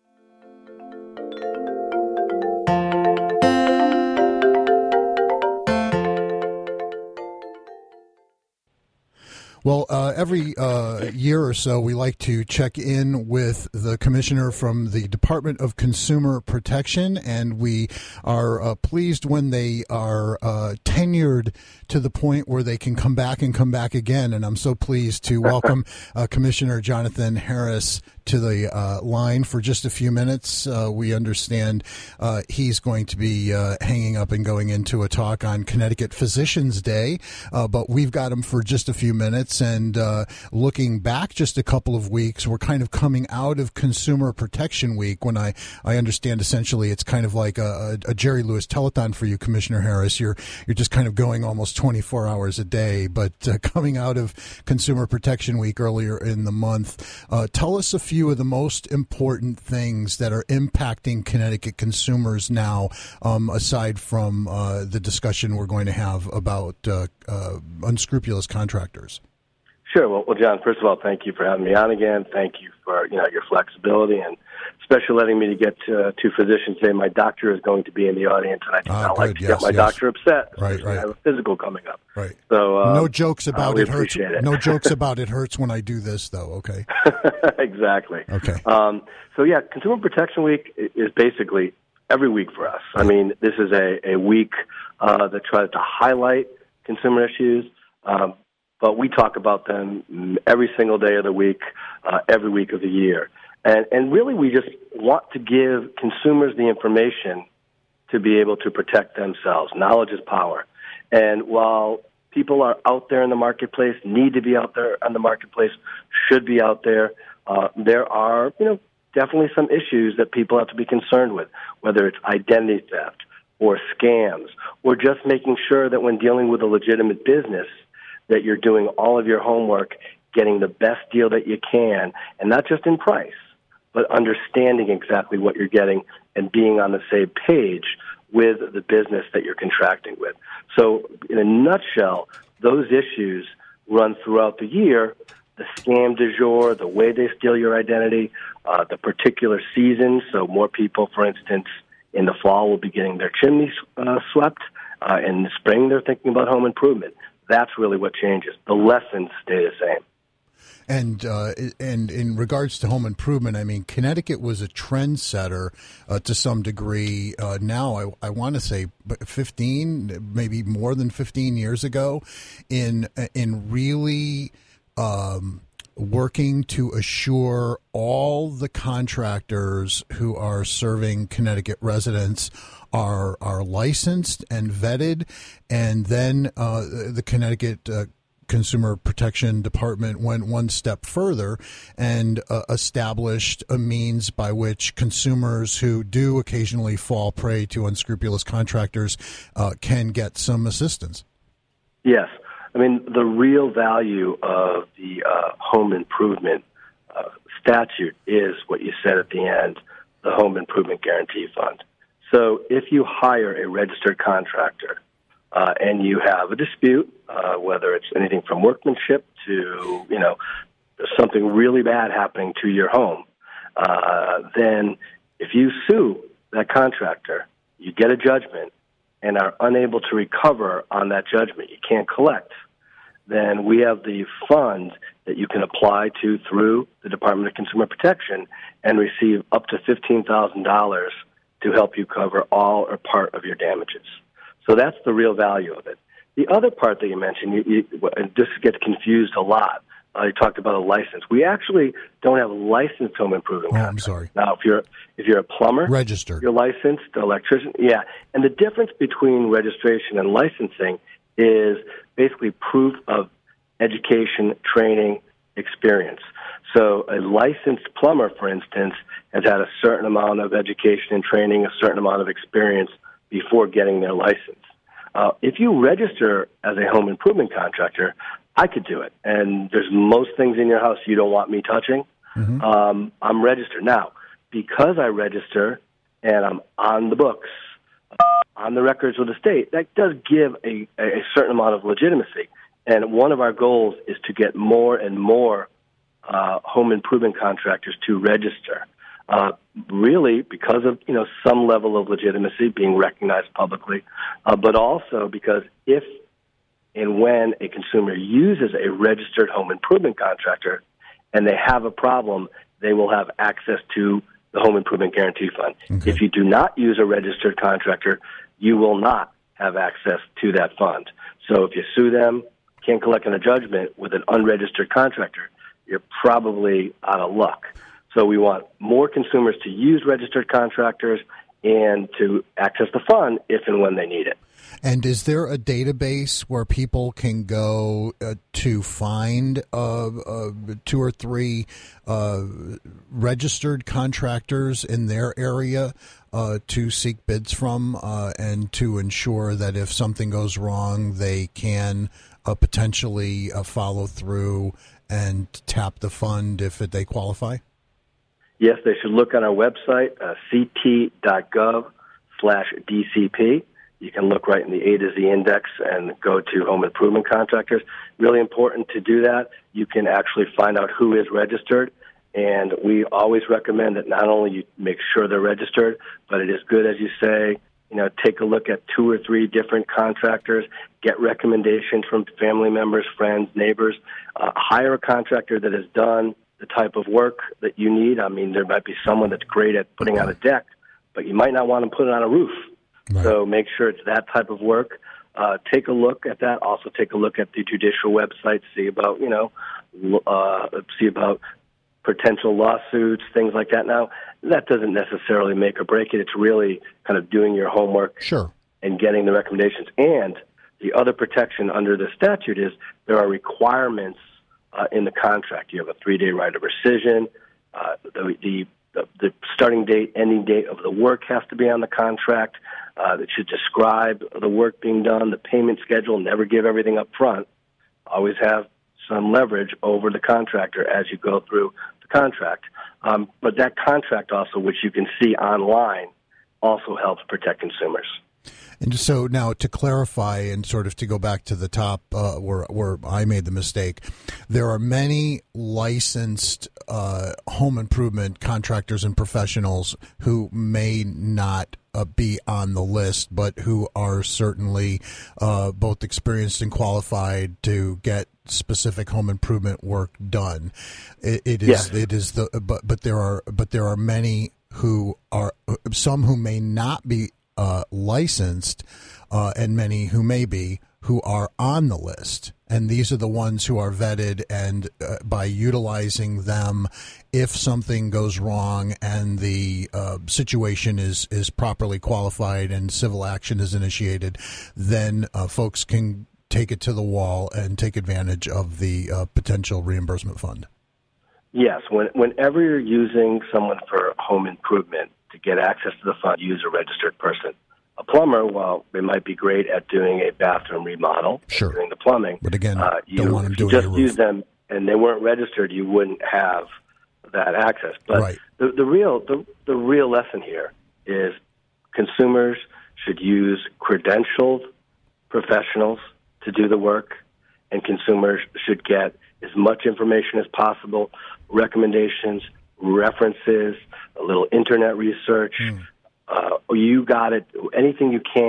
Well, uh, every uh, year or so, we like to check in with the commissioner from the Department of Consumer Protection, and we are uh, pleased when they are uh, tenured to the point where they can come back and come back again. And I'm so pleased to welcome uh, Commissioner Jonathan Harris to the uh, line for just a few minutes. Uh, we understand uh, he's going to be uh, hanging up and going into a talk on Connecticut Physicians Day, uh, but we've got him for just a few minutes. And uh, looking back just a couple of weeks, we're kind of coming out of Consumer Protection Week, when I, I understand essentially it's kind of like a, a Jerry Lewis telethon for you, Commissioner Harris. You're you're just kind of going almost twenty-four hours a day, but uh, coming out of Consumer Protection Week earlier in the month, uh, tell us a few of the most important things that are impacting Connecticut consumers now, um, aside from uh, the discussion we're going to have about uh, uh, unscrupulous contractors. Sure. Well, well, John, first of all, thank you for having me on again. Thank you for you know your flexibility, and especially letting me to get to, to Physicians Day. My doctor is going to be in the audience, and I do ah, not good. like to yes, get my yes. doctor upset. Right, right. I have a physical coming up. Right. So uh, no jokes about uh, it hurts. It. No jokes about it hurts when I do this, though. Okay. Exactly. Okay. Um, so yeah, Consumer Protection Week is basically every week for us. I mean, this is a, a week uh, that tries to highlight consumer issues. Um, But we talk about them every single day of the week, uh, every week of the year. And, and really we just want to give consumers the information to be able to protect themselves. Knowledge is power. And while people are out there in the marketplace, need to be out there in the marketplace, should be out there, uh, there are, you know, definitely some issues that people have to be concerned with, whether it's identity theft or scams, or just making sure that when dealing with a legitimate business, that you're doing all of your homework, getting the best deal that you can, and not just in price, but understanding exactly what you're getting and being on the same page with the business that you're contracting with. So in a nutshell, those issues run throughout the year. The scam du jour, the way they steal your identity, uh, the particular season. So more people, for instance, in the fall will be getting their chimneys uh, swept. Uh, in the spring, they're thinking about home improvement. That's really what changes. The lessons stay the same. And uh, and in regards to home improvement, I mean, Connecticut was a trendsetter uh, to some degree. Uh, now, I, I want to say fifteen, maybe more than fifteen years ago, in in really um, working to assure all the contractors who are serving Connecticut residents are are licensed and vetted, and then uh, the Connecticut uh, Consumer Protection Department went one step further and uh, established a means by which consumers who do occasionally fall prey to unscrupulous contractors uh, can get some assistance. Yes. I mean, the real value of the uh, home improvement uh, statute is what you said at the end, the Home Improvement Guarantee Fund. So if you hire a registered contractor uh, and you have a dispute, uh, whether it's anything from workmanship to, you know, something really bad happening to your home, uh, then if you sue that contractor, you get a judgment and are unable to recover on that judgment, you can't collect, then we have the fund that you can apply to through the Department of Consumer Protection and receive up to fifteen thousand dollars to help you cover all or part of your damages. So that's the real value of it. The other part that you mentioned, you, you, and this gets confused a lot. Uh, you talked about a license. We actually don't have licensed home improvement. Oh, contractors. I'm sorry. Now, if you're if you're a plumber, registered, you're licensed, the electrician, yeah. And the difference between registration and licensing is basically proof of education, training, experience. So a licensed plumber, for instance, has had a certain amount of education and training, a certain amount of experience before getting their license. Uh, if you register as a home improvement contractor, I could do it. And there's most things in your house you don't want me touching. Mm-hmm. Um, I'm registered. Now, because I register and I'm on the books, uh, on the records with the state, that does give a, a certain amount of legitimacy. And one of our goals is to get more and more uh, home improvement contractors to register. Uh, really, because of you know some level of legitimacy being recognized publicly, uh, but also because if and when a consumer uses a registered home improvement contractor and they have a problem, they will have access to the Home Improvement Guarantee Fund. Okay. If you do not use a registered contractor, you will not have access to that fund. So if you sue them, can't collect on a judgment with an unregistered contractor, you're probably out of luck. So we want more consumers to use registered contractors and to access the fund if and when they need it. And is there a database where people can go uh, to find uh, uh, two or three uh, registered contractors in their area uh, to seek bids from uh, and to ensure that if something goes wrong, they can uh, potentially uh, follow through and tap the fund if they qualify? Yes, they should look on our website, uh, ct.gov slash DCP. You can look right in the A to Z index and go to home improvement contractors. Really important to do that. You can actually find out who is registered, and we always recommend that not only you make sure they're registered, but it is good, as you say, you know, take a look at two or three different contractors, get recommendations from family members, friends, neighbors, uh, hire a contractor that has done the type of work that you need. I mean, there might be someone that's great at putting on a deck, but you might not want to put it on a roof. Right. So make sure it's that type of work. Uh, take a look at that. Also take a look at the judicial website, see about, you know, uh, see about potential lawsuits, things like that. Now, that doesn't necessarily make or break it. It's really kind of doing your homework sure. and getting the recommendations. And the other protection under the statute is there are requirements Uh, in the contract. You have a three-day right of rescission. Uh, the, the, the, the starting date, ending date of the work has to be on the contract. Uh, it should describe the work being done, the payment schedule, never give everything up front. Always have some leverage over the contractor as you go through the contract. Um, but that contract also, which you can see online, also helps protect consumers. And so now to clarify and sort of to go back to the top uh, where where I made the mistake, there are many licensed uh, home improvement contractors and professionals who may not uh, be on the list, but who are certainly uh, both experienced and qualified to get specific home improvement work done. It, it is yes. it is the but but there are but there are many who are some who may not be Uh, licensed, uh, and many who may be, who are on the list. And these are the ones who are vetted, and uh, by utilizing them, if something goes wrong and the uh, situation is, is properly qualified and civil action is initiated, then uh, folks can take it to the wall and take advantage of the uh, potential reimbursement fund. Yes, when, whenever you're using someone for home improvement, to get access to the fund, use a registered person. A plumber, well, they might be great at doing a bathroom remodel, sure. doing the plumbing. But again, uh, you, don't want them if you doing just your use them and they weren't registered, you wouldn't have that access. But right. the, the real the, the real lesson here is consumers should use credentialed professionals to do the work, and consumers should get as much information as possible, recommendations, references, a little internet research. Mm. Uh, you got it, anything you can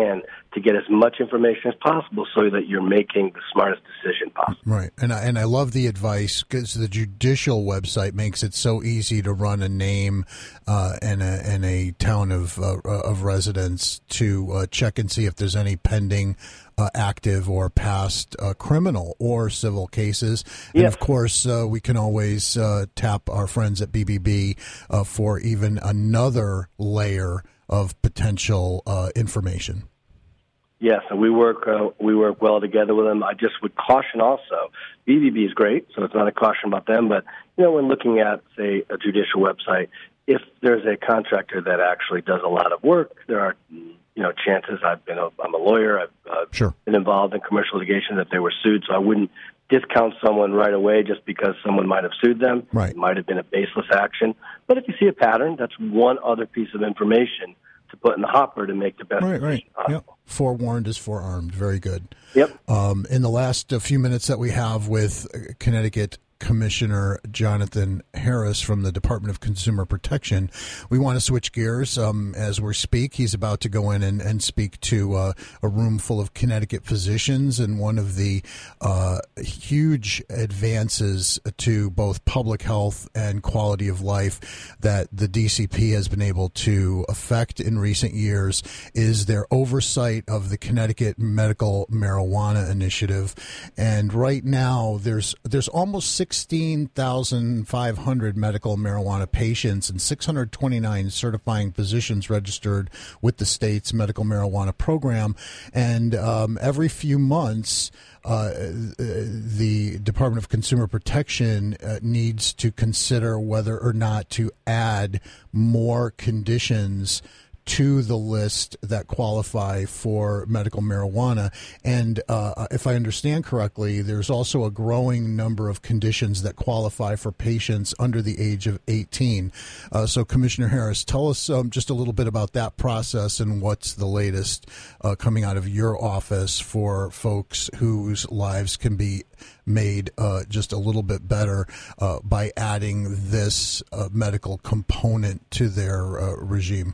to get as much information as possible so that you're making the smartest decision possible. Right. And I, and I love the advice because the judicial website makes it so easy to run a name uh, and, a, and a town of, uh, of residents to uh, check and see if there's any pending Uh, active or past uh, criminal or civil cases. And, yes. of course, uh, we can always uh, tap our friends at B B B uh, for even another layer of potential uh, information. Yes, and we work uh, we work well together with them. I just would caution also, B B B is great, so it's not a caution about them, but, you know, when looking at, say, a judicial website, if there's a contractor that actually does a lot of work, there are you know, chances. I've been a, I'm a lawyer. I've uh, sure. been involved in commercial litigation that they were sued, so I wouldn't discount someone right away just because someone might have sued them. Right. It might have been a baseless action. But if you see a pattern, that's one other piece of information to put in the hopper to make the best right, decision right. possible. Yep. Forewarned is forearmed. Very good. Yep. Um, in the last uh, few minutes that we have with Connecticut Commissioner Jonathan Harris from the Department of Consumer Protection, we want to switch gears um, as we speak. He's about to go in and, and speak to uh, a room full of Connecticut physicians, and one of the uh, huge advances to both public health and quality of life that the D C P has been able to affect in recent years is their oversight of the Connecticut Medical Marijuana Initiative. And right now, there's there's almost six sixteen thousand five hundred medical marijuana patients and six hundred twenty-nine certifying physicians registered with the state's medical marijuana program. And um, every few months, uh, the Department of Consumer Protection uh, needs to consider whether or not to add more conditions to the list that qualify for medical marijuana. And uh, if I understand correctly, there's also a growing number of conditions that qualify for patients under the age of eighteen. Uh, so, Commissioner Harris, tell us um, just a little bit about that process and what's the latest uh, coming out of your office for folks whose lives can be made uh, just a little bit better uh, by adding this uh, medical component to their uh, regime.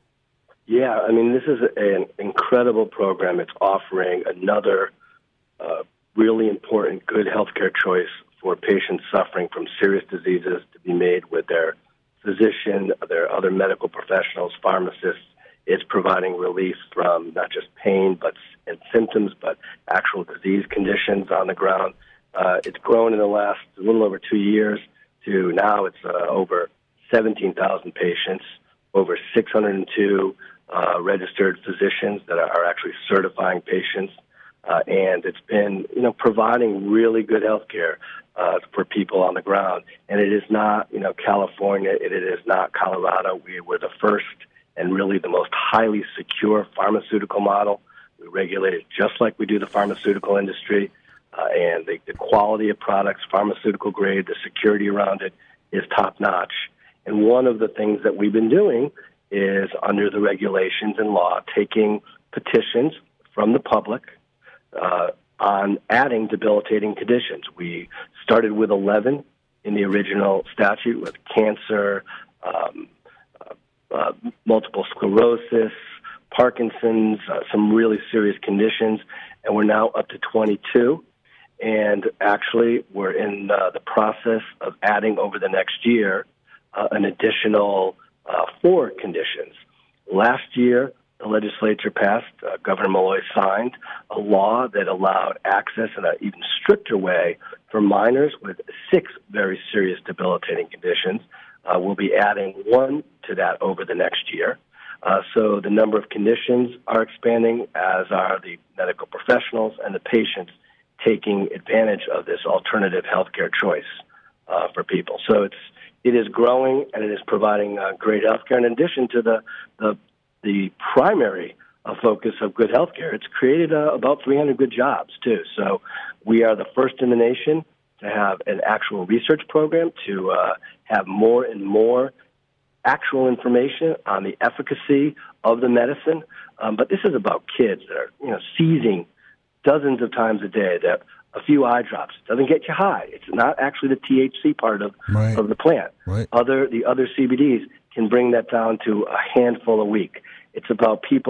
Yeah, I mean, this is an incredible program. It's offering another uh, really important good healthcare choice for patients suffering from serious diseases to be made with their physician, their other medical professionals, pharmacists. It's providing relief from not just pain but and symptoms, but actual disease conditions on the ground. Uh, it's grown in the last a little over two years to now it's uh, over seventeen thousand patients, over six hundred two Uh, registered physicians that are actually certifying patients, uh, and it's been, you know, providing really good health care uh, for people on the ground. And it is not, you know, California, it, it is not Colorado. We were the first and really the most highly secure pharmaceutical model. We regulate it just like we do the pharmaceutical industry, uh, and the, the quality of products, pharmaceutical grade, the security around it is top notch. And one of the things that we've been doing is under the regulations and law, taking petitions from the public uh, on adding debilitating conditions. We started with eleven in the original statute with cancer, um, uh, uh, multiple sclerosis, Parkinson's, uh, some really serious conditions, and we're now up to twenty-two. And actually, we're in uh, the process of adding over the next year uh, an additional Uh, four conditions. Last year, the legislature passed, uh, Governor Malloy signed, a law that allowed access in an even stricter way for minors with six very serious debilitating conditions. Uh, we'll be adding one to that over the next year. Uh, so the number of conditions are expanding, as are the medical professionals and the patients taking advantage of this alternative healthcare choice uh, for people. So it's It is growing, and it is providing uh, great health care. In addition to the the, the primary uh, focus of good health care, it's created uh, about three hundred good jobs, too. So we are the first in the nation to have an actual research program, to uh, have more and more actual information on the efficacy of the medicine. Um, but this is about kids that are, you know, seizing dozens of times a day, that a few eye drops doesn't get you high. It's not actually the T H C part of right. of the plant. Right. Other the other C B Ds can bring that down to a handful a week. It's about people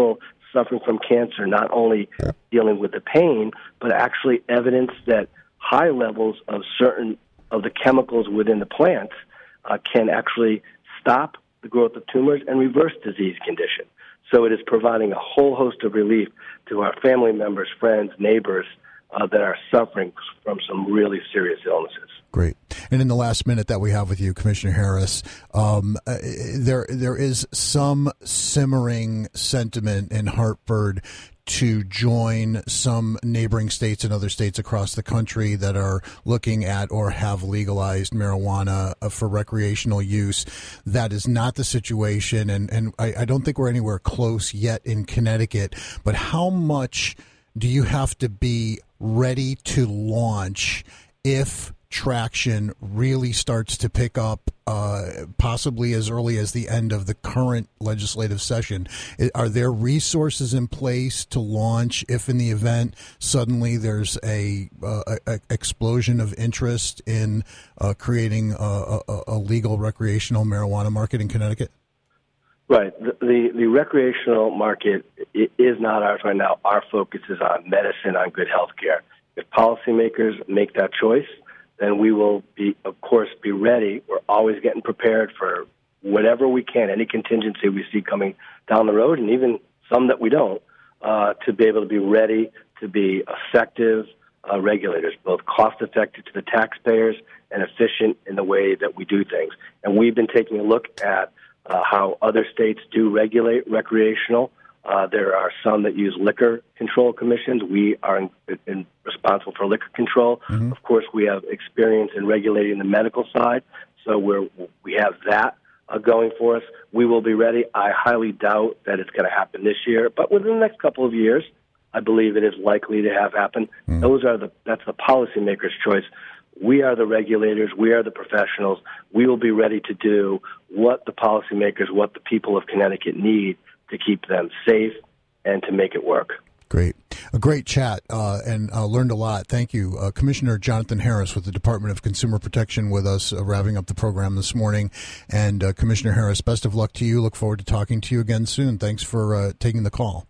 suffering from cancer, not only dealing with the pain, but actually evidence that high levels of certain of the chemicals within the plant uh, can actually stop the growth of tumors and reverse disease condition. So it is providing a whole host of relief to our family members, friends, neighbors uh, that are suffering from some really serious illnesses. Great. And in the last minute that we have with you, Commissioner Harris, um, uh, there there is some simmering sentiment in Hartford to join some neighboring states and other states across the country that are looking at or have legalized marijuana for recreational use. That is not the situation, and, and I, I don't think we're anywhere close yet in Connecticut. But how much do you have to be ready to launch if traction really starts to pick up, uh, possibly as early as the end of the current legislative session? Are there resources in place to launch if in the event suddenly there's a, uh, a explosion of interest in uh, creating a, a, a legal recreational marijuana market in Connecticut? Right. The, the, the recreational market is not ours right now. Our focus is on medicine, on good health care. If policymakers make that choice, then we will be, of course, be ready. We're always getting prepared for whatever we can, any contingency we see coming down the road, and even some that we don't, uh, to be able to be ready to be effective uh, regulators, both cost-effective to the taxpayers and efficient in the way that we do things. And we've been taking a look at uh, how other states do regulate recreational. Uh, there are some that use liquor control commissions. We are in, in responsible for liquor control. Mm-hmm. Of course, we have experience in regulating the medical side, so we're, we have that uh, going for us. We will be ready. I highly doubt that it's going to happen this year, but within the next couple of years, I believe it is likely to have happen. Mm-hmm. Those are the that's the policymakers' choice. We are the regulators. We are the professionals. We will be ready to do what the policymakers, what the people of Connecticut need to keep them safe and to make it work. Great. A great chat uh, and uh, learned a lot. Thank you. Uh, Commissioner Jonathan Harris with the Department of Consumer Protection with us, uh, wrapping up the program this morning. And uh, Commissioner Harris, best of luck to you. Look forward to talking to you again soon. Thanks for uh, taking the call.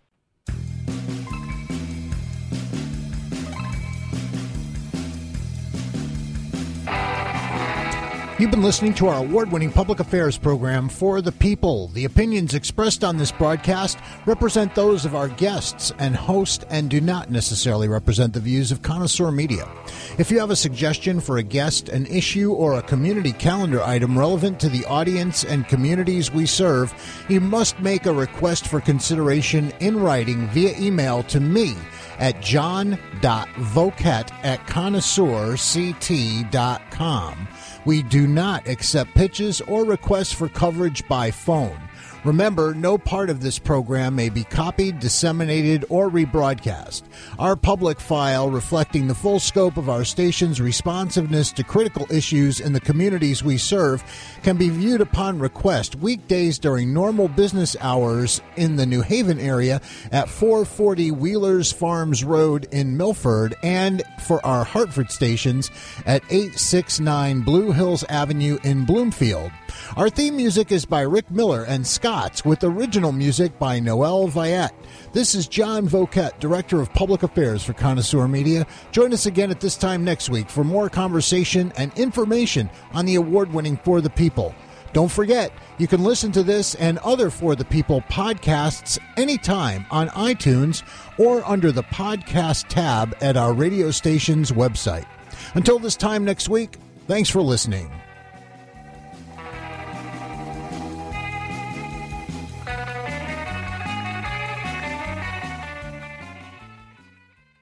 You've been listening to our award-winning public affairs program, For the People. The opinions expressed on this broadcast represent those of our guests and host and do not necessarily represent the views of Connoisseur Media. If you have a suggestion for a guest, an issue, or a community calendar item relevant to the audience and communities we serve, you must make a request for consideration in writing via email to me at john dot voket at connoisseur c t dot com. We do not accept pitches or requests for coverage by phone. Remember, no part of this program may be copied, disseminated, or rebroadcast. Our public file, reflecting the full scope of our station's responsiveness to critical issues in the communities we serve, can be viewed upon request weekdays during normal business hours in the New Haven area at four forty Wheelers Farms Road in Milford, and for our Hartford stations at eight sixty-nine Blue Hills Avenue in Bloomfield. Our theme music is by Rick Miller and Scott's, with original music by Noel Viette. This is John Voket, Director of Public Affairs for Connoisseur Media. Join us again at this time next week for more conversation and information on the award-winning For the People. Don't forget, you can listen to this and other For the People podcasts anytime on iTunes or under the podcast tab at our radio station's website. Until this time next week, thanks for listening.